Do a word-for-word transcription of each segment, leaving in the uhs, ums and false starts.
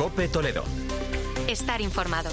COPE Toledo. Estar informado.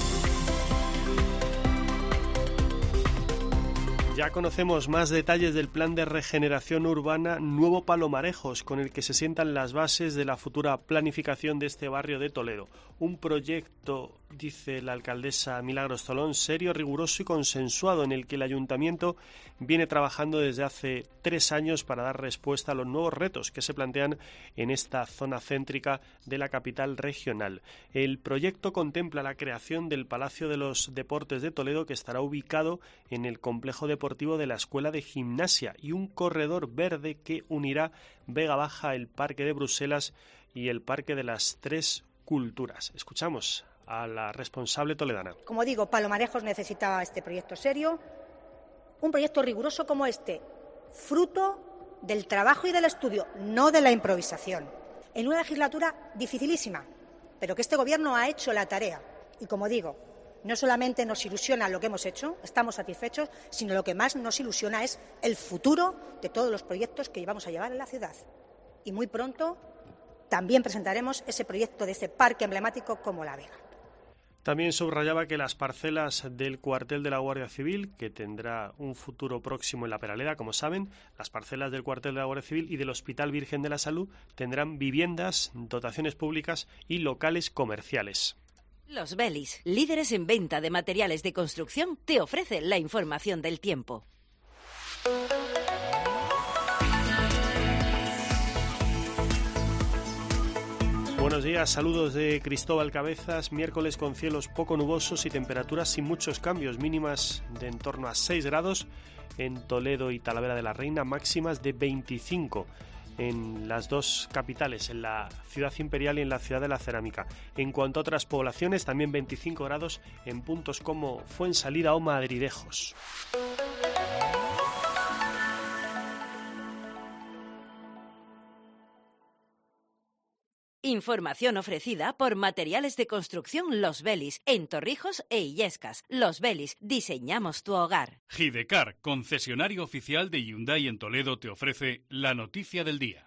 Ya conocemos más detalles del plan de regeneración urbana Nuevo Palomarejos, con el que se sientan las bases de la futura planificación de este barrio de Toledo. Un proyecto, dice la alcaldesa Milagros Tolón, serio, riguroso y consensuado, en el que el ayuntamiento viene trabajando desde hace tres años para dar respuesta a los nuevos retos que se plantean en esta zona céntrica de la capital regional. El proyecto contempla la creación del Palacio de los Deportes de Toledo, que estará ubicado en el complejo deportivo de la Escuela de Gimnasia, y un corredor verde que unirá Vega Baja, el Parque de Bruselas y el Parque de las Tres Culturas. Escuchamos a la responsable toledana. Como digo, Palomarejos necesitaba este proyecto serio, un proyecto riguroso como este, fruto del trabajo y del estudio, no de la improvisación. En una legislatura dificilísima, pero que este Gobierno ha hecho la tarea. Y como digo, no solamente nos ilusiona lo que hemos hecho, estamos satisfechos, sino lo que más nos ilusiona es el futuro de todos los proyectos que llevamos a llevar en la ciudad. Y muy pronto también presentaremos ese proyecto de ese parque emblemático como La Vega. También subrayaba que las parcelas del cuartel de la Guardia Civil, que tendrá un futuro próximo en La Peraleda, como saben, las parcelas del cuartel de la Guardia Civil y del Hospital Virgen de la Salud tendrán viviendas, dotaciones públicas y locales comerciales. Los Belis, líderes en venta de materiales de construcción, te ofrecen la información del tiempo. Buenos días, saludos de Cristóbal Cabezas. Miércoles con cielos poco nubosos y temperaturas sin muchos cambios, mínimas de en torno a seis grados en Toledo y Talavera de la Reina, máximas de veinticinco en las dos capitales, en la ciudad imperial y en la ciudad de la cerámica. En cuanto a otras poblaciones, también veinticinco grados en puntos como Fuensalida o Madridejos. Información ofrecida por Materiales de Construcción Los Belis, en Torrijos e Illescas. Los Belis, diseñamos tu hogar. Gidecar, concesionario oficial de Hyundai en Toledo, te ofrece la noticia del día.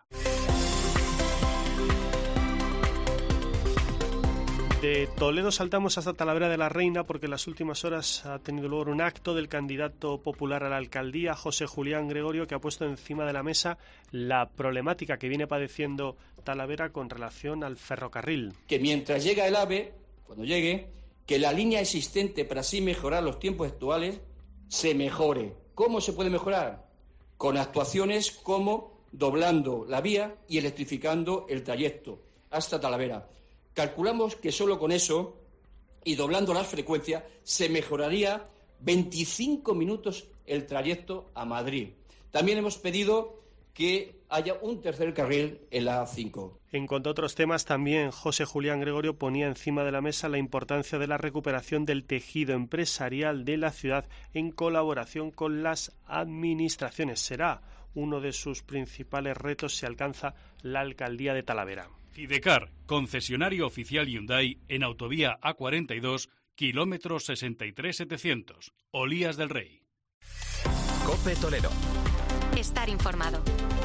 De Toledo saltamos hasta Talavera de la Reina, porque en las últimas horas ha tenido lugar un acto del candidato popular a la alcaldía, José Julián Gregorio, que ha puesto encima de la mesa la problemática que viene padeciendo Talavera con relación al ferrocarril. Que mientras llega el AVE, cuando llegue, que la línea existente para así mejorar los tiempos actuales se mejore. ¿Cómo se puede mejorar? Con actuaciones como doblando la vía y electrificando el trayecto hasta Talavera. Calculamos que solo con eso, y doblando las frecuencias, se mejoraría veinticinco minutos el trayecto a Madrid. También hemos pedido que haya un tercer carril en la A cinco. En cuanto a otros temas, también José Julián Gregorio ponía encima de la mesa la importancia de la recuperación del tejido empresarial de la ciudad en colaboración con las administraciones. Será uno de sus principales retos si alcanza la alcaldía de Talavera. Gidecar, concesionario oficial Hyundai en autovía A cuarenta y dos, kilómetro sesenta y tres mil setecientos, Olías del Rey. COPE Toledo. Estar informado.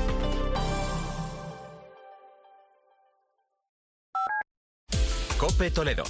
COPE Toledo.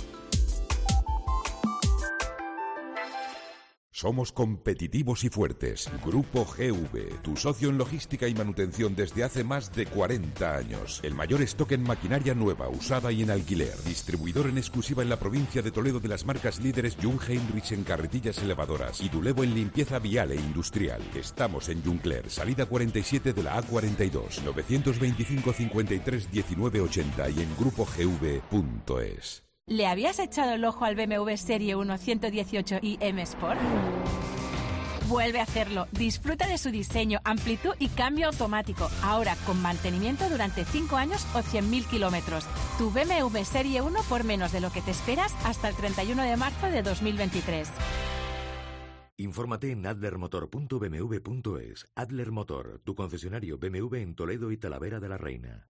Somos competitivos y fuertes. Grupo G V, tu socio en logística y manutención desde hace más de cuarenta años. El mayor stock en maquinaria nueva, usada y en alquiler. Distribuidor en exclusiva en la provincia de Toledo de las marcas líderes Jung Heinrich en carretillas elevadoras y Dulevo en limpieza vial e industrial. Estamos en Juncler, salida cuarenta y siete de la A cuarenta y dos, novecientos veinticinco cincuenta y tres diecinueve ochenta y en grupo g v punto es. ¿Le habías echado el ojo al B M W Serie uno ciento dieciocho i M Sport? Vuelve a hacerlo. Disfruta de su diseño, amplitud y cambio automático. Ahora con mantenimiento durante cinco años o cien mil kilómetros. Tu B M W Serie uno por menos de lo que te esperas hasta el treinta y uno de marzo de dos mil veintitrés. Infórmate en adler motor punto b m w punto es. Adler Motor, tu concesionario B M W en Toledo y Talavera de la Reina.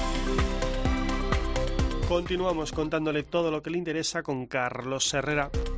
Continuamos contándole todo lo que le interesa con Carlos Herrera.